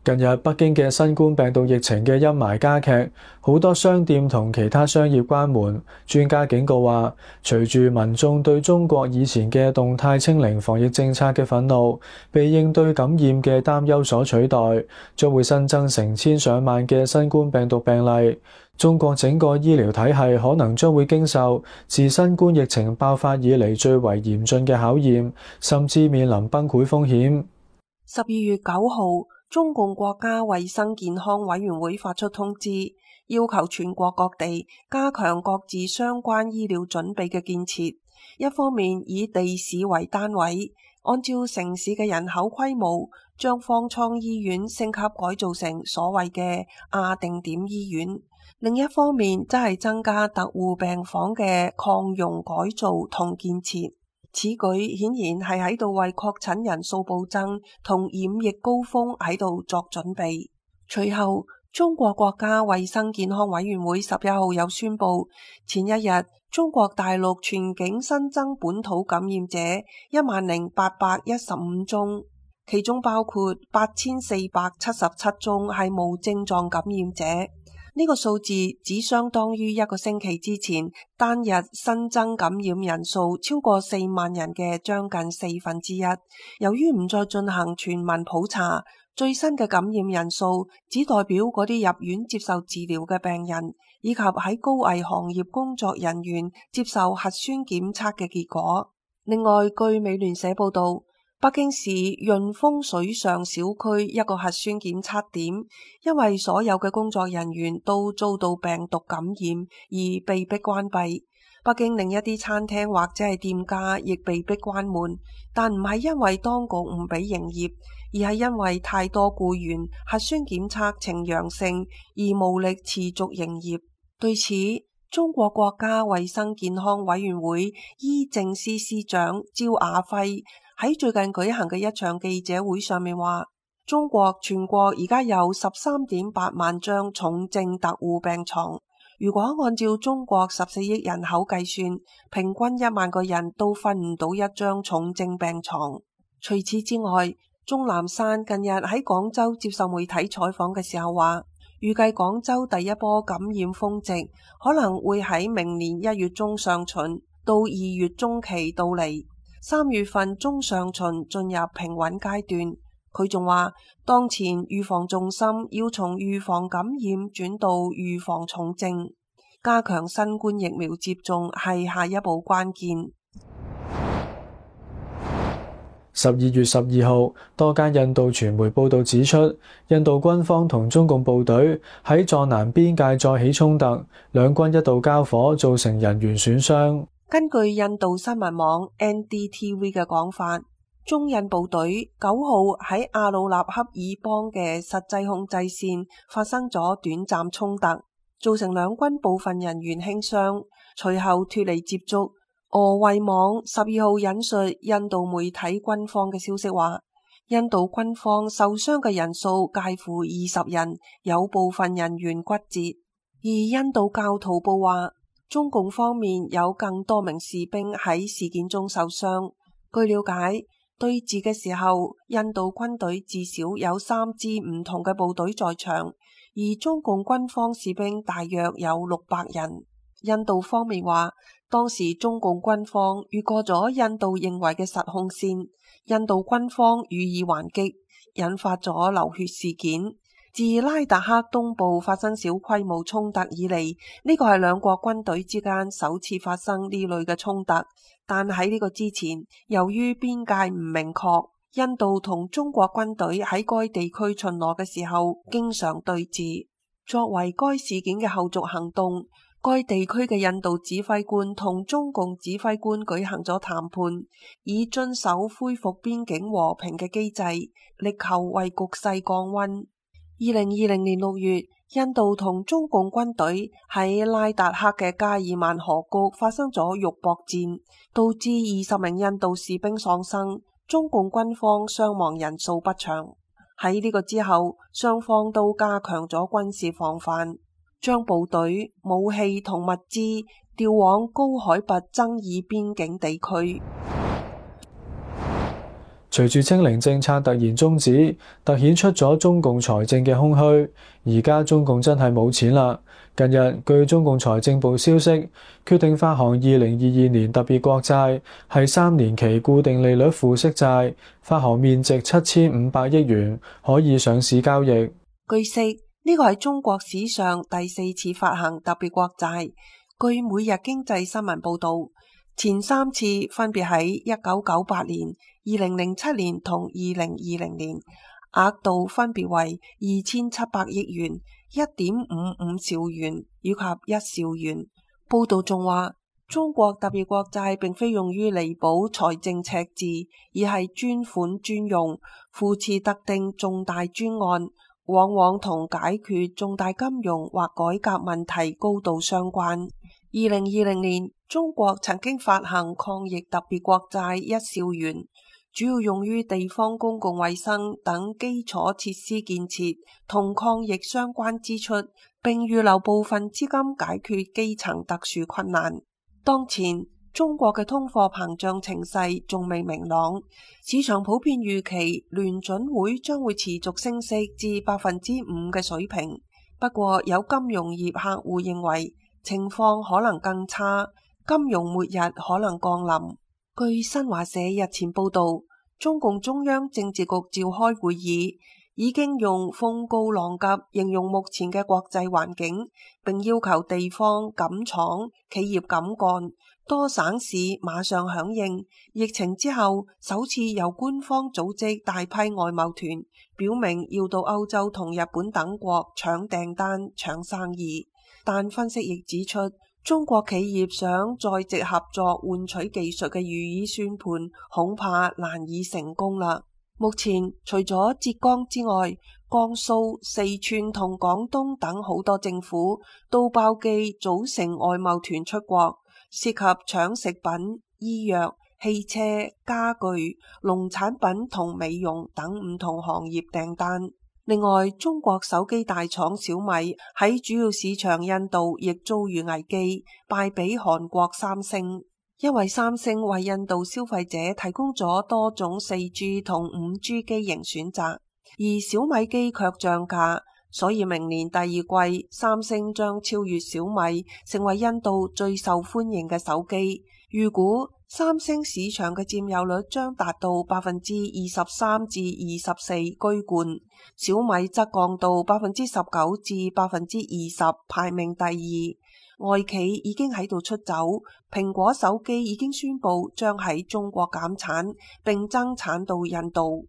近日北京嘅新冠病毒疫情嘅陰霾加劇，好多商店同其他商業關門。專家警告話，隨住民眾對中國以前嘅動態清零防疫政策嘅憤怒，被應對感染嘅擔憂所取代，將會新增成千上萬嘅新冠病毒病例。中國整個醫療體系可能將會經受自新冠疫情爆發以嚟最為嚴峻嘅考驗，甚至面臨崩潰風險。 十二月九號，中共國家衛生健康委員會發出通知，要求全國各地加強各自相關醫療準備嘅建設。一方面以地市為單位，按照城市嘅人口規模，將方艙醫院升級改造成所謂嘅亞定點醫院；另一方面則係增加特護病房嘅擴容改造同建設。此舉顯然係喺度為確診人數暴增同染疫高峰喺度作準備。隨後，中國國家衛生健康委員會十一號又宣布，前一日中國大陸全境新增本土感染者一萬零八百一十五宗，其中包括八千四百七十七宗係無症狀感染者。呢個數字只相當於一個星期之前單日新增感染人數超過四萬人嘅將近四分之一。由於唔再進行全民普查，最新嘅感染人數只代表嗰啲入院接受治療嘅病人，以及喺高危行業工作人員接受核酸檢測嘅結果。另外，據美聯社報道，北京市潤豐水上小區一個核酸檢測點，因為所有嘅工作人員都遭到病毒感染而被迫關閉。北京另一啲餐廳或者係店家亦被迫關門，但唔係因為當局唔俾營業，而係因為太多僱員核酸檢測呈陽性而無力持續營業。對此，中國國家衛生健康委員會醫政司司長焦雅輝喺最近舉行嘅一場記者會上面話，中國全國而家有十三點八萬張重症特護病床，如果按照中國十四億人口計算，平均一萬個人都分唔到一張重症病床。除此之外，鍾南山近日喺廣州接受媒體採訪嘅時候話，預計廣州第一波感染峰值可能會喺明年一月中上旬到二月中期到嚟。三月份中上旬進入平穩階段。佢仲話，當前預防重心要從預防感染轉到預防重症，加強新冠疫苗接種係下一步關鍵。 十二月十二號，多間印度傳媒報道指出，印度軍方同中共部隊喺藏南邊界再起衝突，兩軍一度交火，造成人員損傷。 根據印度新聞網 N D T V 嘅講法，中印部隊九號喺阿魯納恰爾邦嘅實際控制線發生咗短暫衝突，造成兩軍部分人員輕傷，隨後脫離接觸。俄衛網十二號引述印度媒體軍方嘅消息話，印度軍方受傷嘅人數介乎二十人，有部分人員骨折。而印度教徒報話，中共方面有更多名士兵喺事件中受傷。據了解，對峙嘅時候，印度軍隊至少有三支唔同嘅部隊在場，而中共軍方士兵大約有六百人。印度方面話，當時中共軍方越過咗印度認為嘅實控線，印度軍方予以還擊，引發咗流血事件。自拉達克東部發生小規模衝突以嚟，呢個係兩國軍隊之間首次發生呢類嘅衝突。但喺呢個之前，由於邊界唔明確，印度同中國軍隊喺該地區巡邏嘅時候經常對峙。作為該事件嘅後續行動，該地區嘅印度指揮官同中共指揮官舉行咗談判，以遵守恢復邊境和平嘅機制，力求為局勢降溫。二零二零年六月，印度同中共軍隊喺拉達克嘅加爾曼河谷發生咗肉搏戰，導致二十名印度士兵喪生，中共軍方傷亡人數不詳。喺呢個之後，雙方都加強咗軍事防範，將部隊、武器同物資調往高海拔爭議邊境地區。 隨住清零政策突然終止，突顯出咗中共財政嘅空虛。而家中共真係冇錢啦。近日據中共財政部消息，決定發行二零二二年特別國債，係三年期固定利率付息債，發行面值七千五百億元，可以上市交易。 據悉，呢個係中國史上第四次發行特別國債。據每日經濟新聞報道，前三次分別喺一九九八年、二零零七年同二零二零年，額度分別為二千七百億元、一點五五兆元以及一兆元。報道仲話，中國特別國債並非用於彌補財政赤字，而係專款專用，扶持特定重大專案，往往同解決重大金融或改革問題高度相關。二零二零年，中國曾經發行抗疫特別國債一兆元，主要用於地方公共衛生等基礎設施建設同抗疫相關支出，並預留部分資金解決基層特殊困難。當前中國嘅通貨膨脹情勢仲未明朗，市場普遍預期聯準會將會持續升息至百分之五嘅水平。不過有金融業客戶認為情況可能更差，金融末日可能降臨。據新華社日前報道，中共中央政治局召開會議，已經用風高浪急形容目前嘅國際環境，並要求地方敢闖、企業敢幹，多省市馬上響應。疫情之後，首次由官方組織大批外貿團，表明要到歐洲同日本等國搶訂單、搶生意。但分析亦指出，中國企業想在籍合作換取技術嘅如意算盤，恐怕難以成功啦。目前除咗浙江之外，江蘇、四川同廣東等好多政府都包機組成外貿團出國，涉及搶食品、醫藥、汽車、家具、農產品同美容等唔同行業訂單。另外，中國手機大廠小米喺主要市場印度亦遭遇危機，敗俾韓國三星。因為三星為印度消費者提供咗多種四 G 同五 G 機型選擇，而小米機卻漲價，所以明年第二季三星將超越小米，成為印度最受歡迎嘅手機。預估三星市場嘅佔有率將達到百分之二十三至二十四居冠，小米則降到百分之十九至百分之二十，排名第二。外企已經喺度出走，蘋果手機已經宣布將喺中國減產，並增產到印度。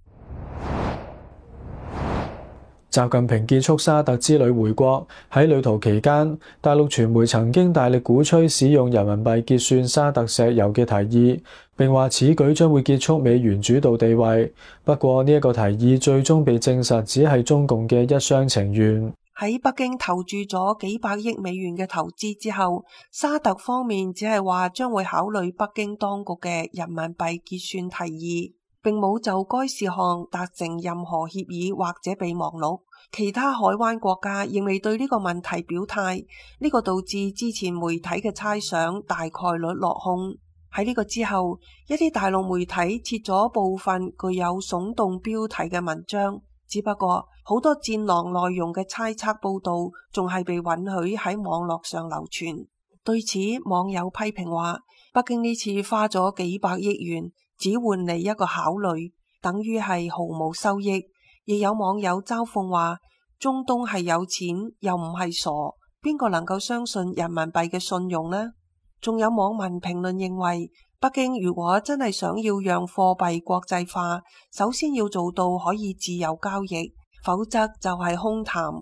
習近平結束沙特之旅回國，喺旅途期間，大陸傳媒曾經大力鼓吹使用人民幣結算沙特石油嘅提議，並話此舉將會結束美元主導地位。不過呢一個提議最終被證實只係中共嘅一廂情願。 喺北京投注咗幾百億美元嘅投資之後，沙特方面只係話將會考慮北京當局嘅人民幣結算提議，並冇就該事項達成任何協議或者備忘錄。其他海灣國家仍未對呢個問題表態，呢個導致之前媒體嘅猜想大概率落空。喺呢個之後，一啲大陸媒體設咗部分具有聳動標題嘅文章，只不過好多戰狼內容嘅猜測報道仲係被允許喺網絡上流傳。對此，網友批評話，北京呢次花咗幾百億元，只換嚟一個考慮，等於係毫無收益。亦有網友嘲諷話，中東係有錢又唔係傻，邊個能夠相信人民幣嘅信用呢？仲有網民評論認為，北京如果真係想要讓貨幣國際化，首先要做到可以自由交易，否則就係空談。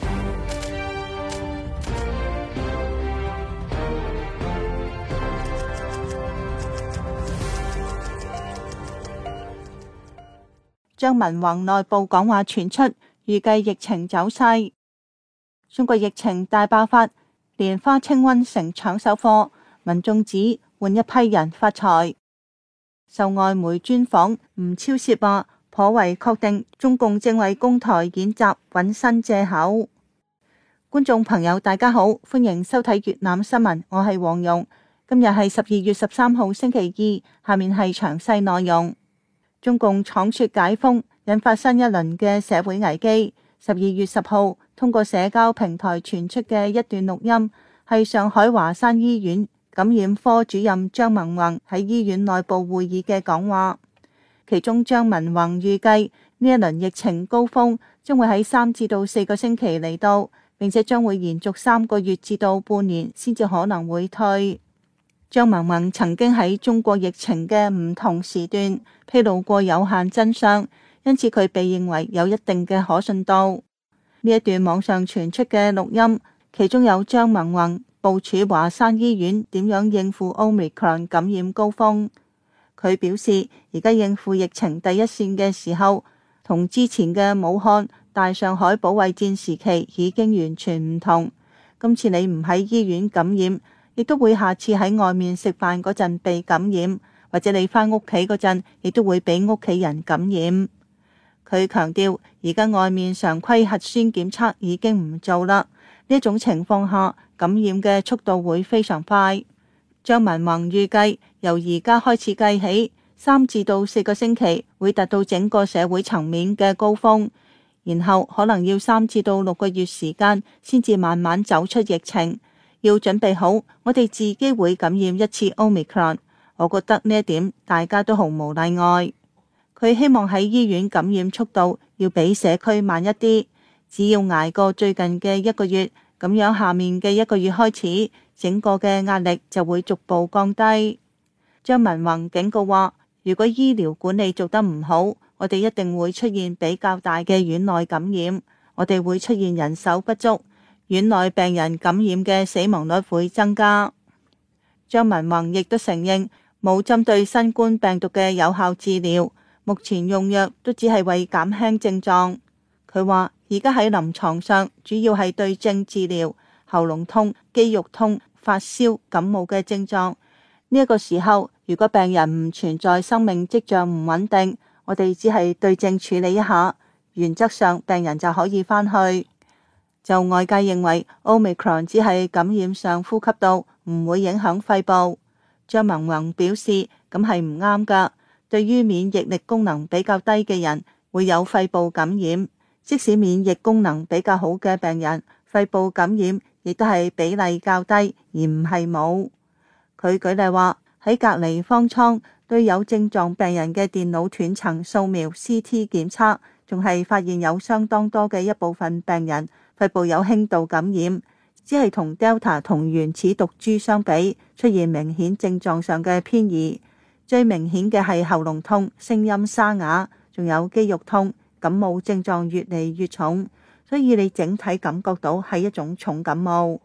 張文宏內部講話傳出，預計疫情走勢。中國疫情大爆發，蓮花清瘟成搶手貨，民眾指換一批人發財。受外媒專訪，吳釗燮話頗為確定中共正為攻台演習揾新藉口。觀眾朋友大家好，歡迎收睇粵覽新聞，我係黃蓉。今日係十二月十三號星期二，下面係詳細內容。 中共闖說解封，引發新一輪嘅社會危機。十二月十號，通過社交平台傳出嘅一段錄音，係上海華山醫院感染科主任張文宏喺醫院內部會議嘅講話。其中張文宏預計呢一輪疫情高峰將會喺三至到四個星期嚟到，並且將會延續三個月至到半年先至可能會退。張文宏曾經喺中國疫情嘅唔同時段披露過有限真相，因此佢被認為有一定嘅可信度。呢一段網上傳出嘅錄音，其中有張文宏部署華山醫院點樣應付 Omicron 感染高峰。佢表示，而家應付疫情第一線嘅時候，同之前嘅武漢、大上海保衛戰時期已經完全唔同。今次你唔喺醫院感染，亦都會下次喺外面食飯嗰陣被感染，或者你返屋企嗰陣，亦都會俾屋企人感染。佢強調，而家外面常規核酸檢測已經唔做啦，呢種情況下感染嘅速度會非常快。張文宏預計由而家開始計起，三至到四個星期會達到整個社會層面嘅高峰，然後可能要三至到六個月時間先至慢慢走出疫情。要準備好，我哋自己會感染一次 Omicron。我覺得呢一點大家都毫無例外。佢希望喺醫院感染速度要比社區慢一啲，只要捱過最近嘅一個月，咁樣下面嘅一個月開始，整個嘅壓力就會逐步降低。張文宏警告話，如果醫療管理做得唔好，我哋一定會出現比較大嘅院內感染，我哋會出現人手不足，院內病人感染嘅死亡率會增加。張文宏亦都承認冇針對新冠病毒嘅有效治療，目前用藥都只係為減輕症狀。佢話而家喺臨床上主要係對症治療喉嚨痛、肌肉痛、發燒、感冒嘅症狀。呢一個時候，如果病人唔存在生命跡象唔穩定，我哋只係對症處理一下，原則上病人就可以返去。就外界認為 Omicron 只係感染上呼吸道，唔會影響肺部。張文宏表示咁係唔啱㗎，對於免疫力功能比較低嘅人會有肺部感染，即使免疫功能比較好嘅病人，肺部感染亦都係比例較低，而唔係冇。佢舉例話，喺隔離方艙對有症狀病人嘅電腦斷層掃描 C T 檢測，仲係發現有相當多嘅一部分病人肺部有輕度感染，只係同 Delta 同原始毒株相比，出現明顯症狀上嘅偏移。最明顯嘅係喉嚨痛、聲音沙啞，仲有肌肉痛，感冒症狀越嚟越重，所以你整體感覺到係一種重感冒。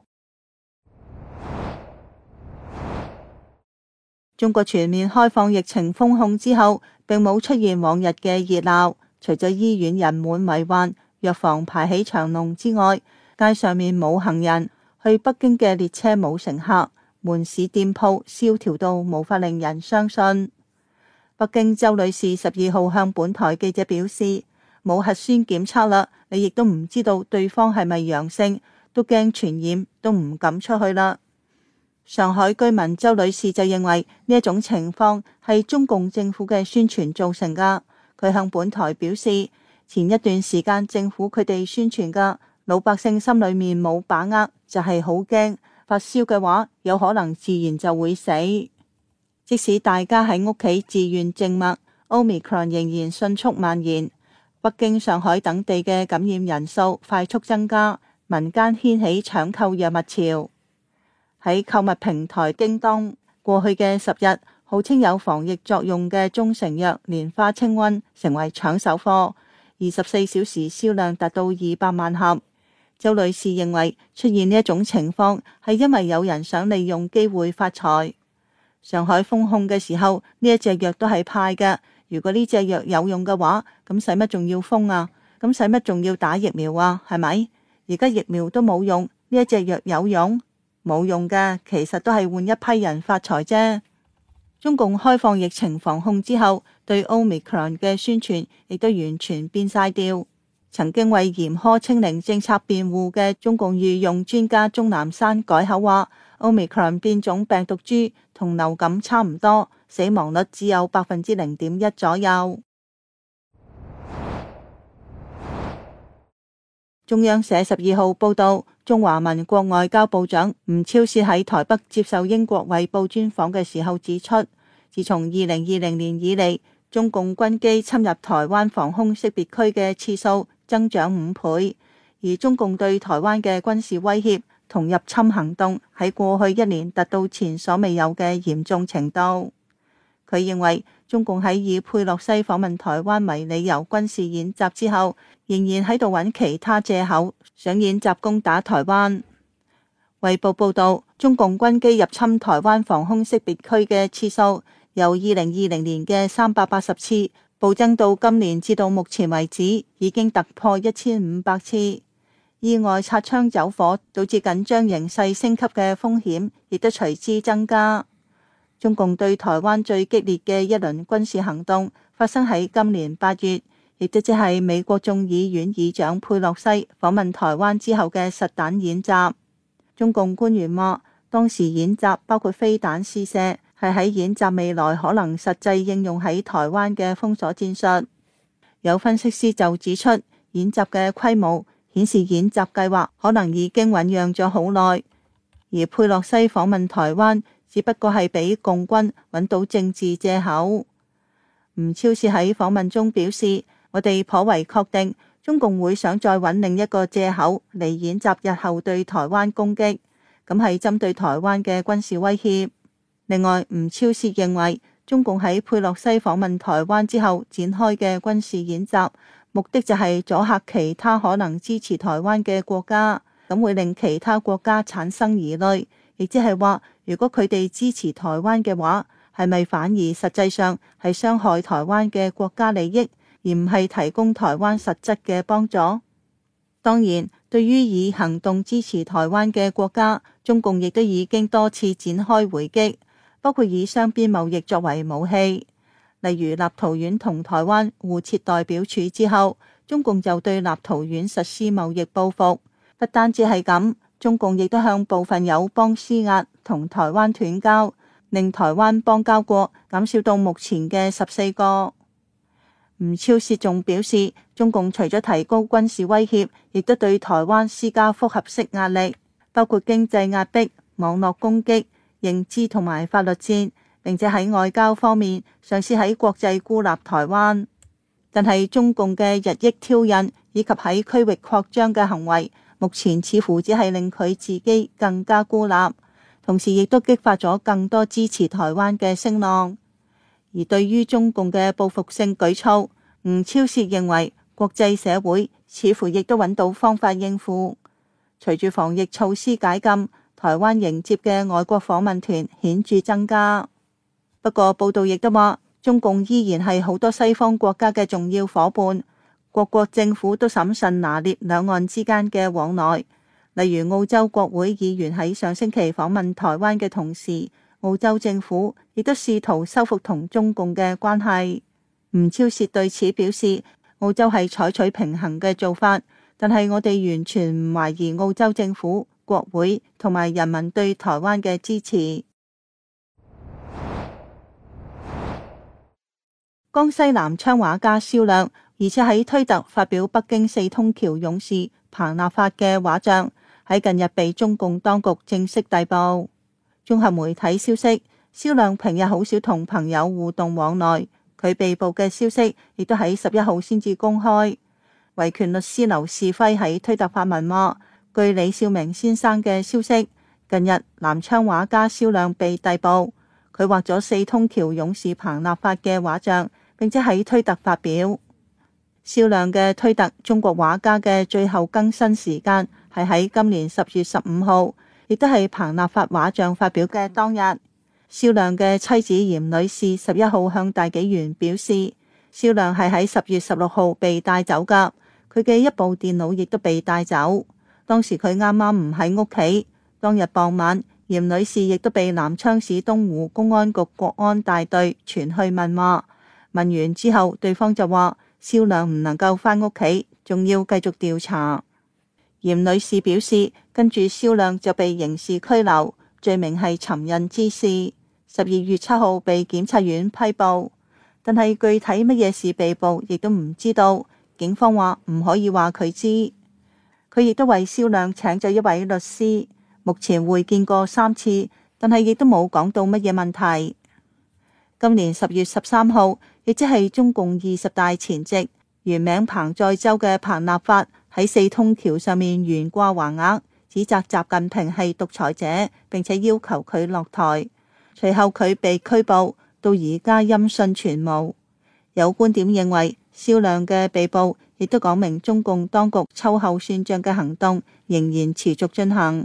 中國全面開放疫情封控之後，並冇出現往日嘅熱鬧，除咗醫院人滿為患、藥房排起長龍之外，街上面冇行人，去北京嘅列車冇乘客，門市店鋪蕭條到無法令人相信。北京周女士十二號向本台記者表示，冇核酸檢測啦，你亦都唔知道對方係咪陽性，都驚傳染，都唔敢出去啦。上海居民周女士就認為呢一種情況係中共政府嘅宣傳造成噶。佢向本台表示，前一段時間政府佢哋宣傳噶，老百姓心裏面冇把握，就係好驚發燒嘅話，有可能自然就會死。即使大家喺屋企自願靜默， Omicron 仍然迅速蔓延。北京、上海等地嘅感染人數快速增加，民間掀起搶購藥物潮。喺購物平台京東，過去嘅十日，號稱有防疫作用嘅中成藥蓮花清瘟成為搶手貨，二十四小時銷量達到二百萬盒。周女士認為出現呢一種情況係因為有人想利用機會發財。上海封控嘅時候，呢一隻藥都係派嘅，如果呢隻藥有用嘅話，咁使乜仲要封啊？咁使乜仲要打疫苗啊？係咪？而家疫苗都冇用，呢一隻藥有用？冇用嘅，其實都係換一批人發財啫。中共開放疫情防控之後，對 Omicron 嘅宣傳亦都完全變晒調。曾經為嚴苛清零政策辯護嘅中共御用專家鍾南山改口話， Omicron 變種病毒株同流感差唔多，死亡率只有百分之零點一左右。 中央社十二號報道，中華民國外交部長吳釗燮喺台北接受英國衛報專訪嘅時候指出，自從二零二零年以嚟，中共軍機侵入台灣防空識別區嘅次數增長五倍，而中共對台灣嘅軍事威脅同入侵行動喺過去一年達到前所未有嘅嚴重程度。佢認為中共喺以佩洛西訪問台灣為理由軍事演習之後，仍然喺度揾其他借口想演習攻打台灣。衛報報道，中共軍機入侵台灣防空識別區嘅次數由二零二零年嘅三百八十次暴增到今年至到目前為止已經突破一千五百次。意外擦槍走火導致緊張形勢升級嘅風險亦都隨之增加。中共對台灣最激烈嘅一輪軍事行動發生喺今年八月，亦都即係美國眾議院議長佩洛西訪問台灣之後嘅實彈演習。中共官員話，當時演習包括飛彈試射，係喺演習未來可能實際應用喺台灣嘅封鎖戰術。有分析師就指出，演習嘅規模顯示演習計劃可能已經醞釀咗好耐，而佩洛西訪問台灣只不過係俾共軍揾到政治借口。吳釗燮喺訪問中表示，我哋頗為確定中共會想再揾另一個借口嚟演習日後對台灣攻擊，咁係針對台灣嘅軍事威脅。另外，吳釗燮認為中共喺佩洛西訪問台灣之後展開嘅軍事演習，目的就係阻嚇其他可能支持台灣嘅國家，咁會令其他國家產生疑慮，亦即係話，如果佢哋支持台灣嘅話，係咪反而實際上係傷害台灣嘅國家利益，而唔係提供台灣實質嘅幫助？當然，對於以行動支持台灣嘅國家，中共亦都已經多次展開回擊，包括以雙邊貿易作為武器。例如立陶宛同台灣互設代表處之後，中共就對立陶宛實施貿易報復。不單止係咁，中共亦都向部分友邦施壓，同台灣斷交，令台灣邦交國減少到目前嘅十四個。吳釗燮仲表示，中共除咗提高軍事威脅，亦都對台灣施加複合式壓力，包括經濟壓迫、網絡攻擊、認知同埋法律戰，並且喺外交方面嘗試喺國際孤立台灣。但係中共嘅日益挑釁以及喺區域擴張嘅行為，目前似乎只係令佢自己更加孤立，同時亦都激發咗更多支持台灣嘅聲浪。而對於中共嘅報復性舉措，吳釗燮認為國際社會似乎亦都揾到方法應付。隨住防疫措施解禁，台灣迎接嘅外國訪問團顯著增加。不過報道亦都話，中共依然係好多西方國家嘅重要夥伴，各國政府都審慎拿捏兩岸之間嘅往來。例如澳洲國會議員喺上星期訪問台灣嘅同時，澳洲政府亦都試圖修復同中共嘅關係。吳釗燮對此表示，澳洲係採取平衡嘅做法，但係我哋完全唔懷疑澳洲政府、國會同埋人民對台灣嘅支持。江西南昌畫家蕭亮，而且喺推特發表北京四通橋勇士彭立發嘅畫像，喺近日被中共當局正式逮捕。綜合媒體消息，蕭亮平日好少同朋友互動往來，佢被捕嘅消息亦都喺十一號先至公開。維權律師劉士輝喺推特發文話，據李少明先生嘅消息，近日南昌畫家蕭亮被逮捕，佢畫咗四通橋勇士彭立發嘅畫像，並且喺推特發表。蕭亮嘅推特中國畫家嘅最後更新時間係喺今年十月十五號，亦都係彭立發畫像發表嘅當日。蕭亮嘅妻子嚴女士十一號向大紀元表示，蕭亮係喺十月十六號被帶走噶，佢嘅一部電腦亦都被帶走。當時佢啱啱唔喺屋企。當日傍晚，嚴女士亦都被南昌市東湖公安局國安大隊傳去問話。問完之後，對方就話蕭亮唔能夠返屋企，仲要繼續調查。嚴女士表示，跟住蕭亮就被刑事拘留，罪名係尋釁滋事。十二月七號被檢察院批捕，但係具體乜嘢事被捕亦都唔知道。警方話唔可以話佢知。 佢亦都為蕭亮請咗一位律師，目前會見過三次，但係亦都冇講到乜嘢問題。今年十月十三號，亦即係中共二十大前夕，原名彭載舟嘅彭立發喺四通橋上面懸掛橫額，指責習近平係獨裁者，並且要求佢落台。隨後佢被拘捕，到而家音訊全無。有觀點認為，蕭亮嘅被捕亦都講明中共當局秋後算賬嘅行動仍然持續進行。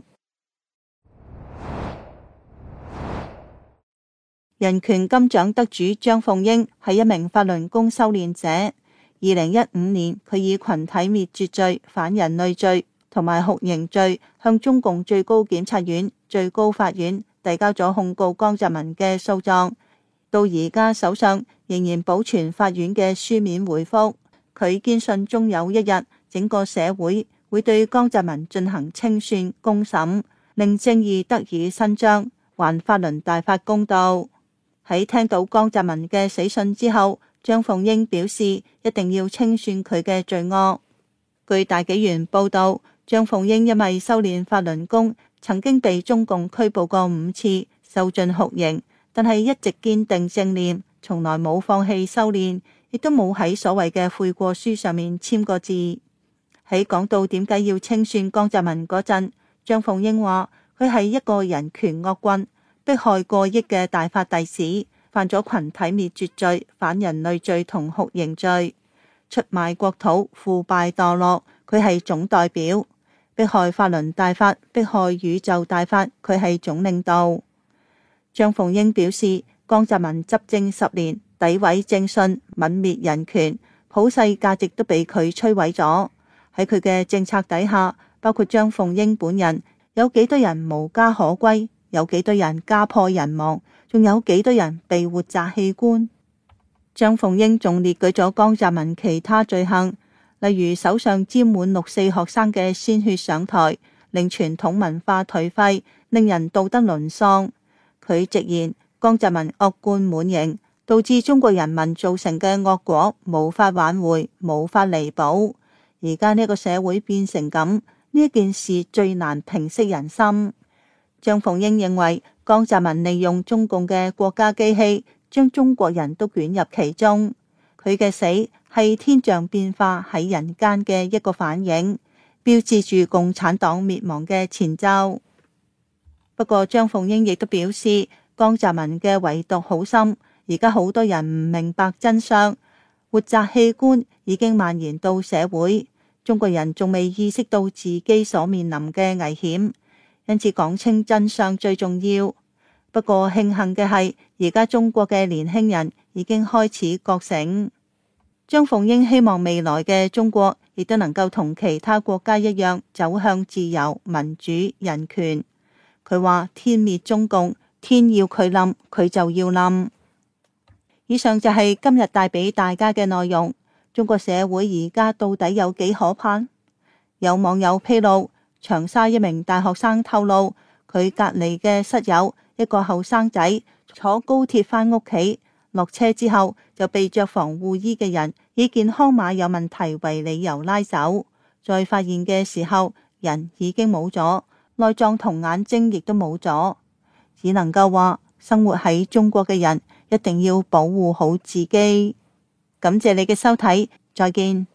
人權金獎得主張鳳英係一名法輪功修煉者。二零一五年，佢以群體滅絕罪、反人類罪同埋酷刑罪向中共最高檢察院、最高法院遞交咗控告江澤民嘅訴狀。到而家手上仍然保存法院嘅書面回覆。佢堅信終有一日，整個社會會對江澤民進行清算公審，令正義得以伸張，還法輪大法公道。喺聽到江澤民嘅死訊之後，張鳳英表示一定要清算佢嘅罪惡。據大紀元報道，張鳳英因為修煉法輪功，曾經被中共拘捕過五次，受盡酷刑，但係一直堅定正念，從來冇放棄修煉，亦都冇喺所謂嘅悔過書上面簽過字。喺講到點解要清算江澤民嗰陣，張鳳英話佢係一個人權惡棍，迫害過億嘅大法弟子，犯咗群體滅絕罪、反人類罪同酷刑罪，出賣國土、腐敗墮落，佢係總代表；迫害法輪大法、迫害宇宙大法，佢係總領導。張鳳英表示，江澤民執政十年，詆毀正信，泯滅人權，普世價值都被佢摧毀咗。喺佢嘅政策底下，包括張鳳英本人，有幾多人無家可歸，有幾多人家破人亡，仲有幾多人被活摘器官。張鳳英仲列舉咗江澤民其他罪行，例如手上沾滿六四學生嘅鮮血上台，令傳統文化頹廢，令人道德淪喪。佢直言，江澤民惡貫滿盈，導致中國人民造成嘅惡果無法挽回，無法彌補。而家呢個社會變成咁，呢一件事最難平息人心。張鳳英認為，江澤民利用中共嘅國家機器，將中國人都捲入其中。佢嘅死係天象變化喺人間嘅一個反映，標誌住共產黨滅亡嘅前奏。不過張鳳英亦都表示，江澤民嘅遺毒好深，而家好多人唔明白真相，活摘器官已經蔓延到社會，中國人仲未意識到自己所面臨嘅危險，因此講清真相最重要。不過慶幸嘅係，而家中國嘅年輕人已經開始覺醒。張鳳英希望未來嘅中國亦都能夠同其他國家一樣走向自由、民主、人權。佢話天滅中共，天要佢冧，佢就要冧。以上就係今日帶俾大家嘅內容。中國社會而家到底有幾可怕？有網友披露，長沙一名大學生透露，佢隔離嘅室友一個後生仔坐高鐵返屋企，落車之後就被着防護衣嘅人以健康碼有問題為理由拉走，再發現嘅時候人已經冇咗，內臟同眼睛亦都冇咗，只能夠話生活喺中國嘅人一定要保護好自己。感謝你嘅收睇，再見。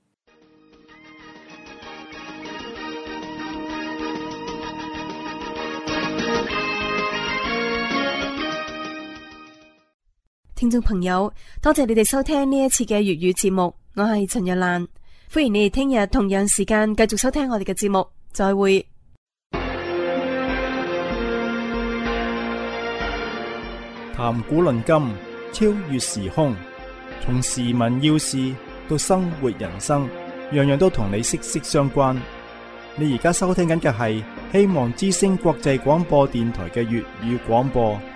聽眾朋友，多謝你哋收聽呢一次嘅粵語節目，我係陳若蘭，歡迎你哋聽日同樣時間繼續收聽我哋嘅節目，再會。 談古論今，超越時空，從時聞要事到生活人生，樣樣都同你息息相關。你而家收聽緊嘅係希望之聲國際廣播電台嘅粵語廣播。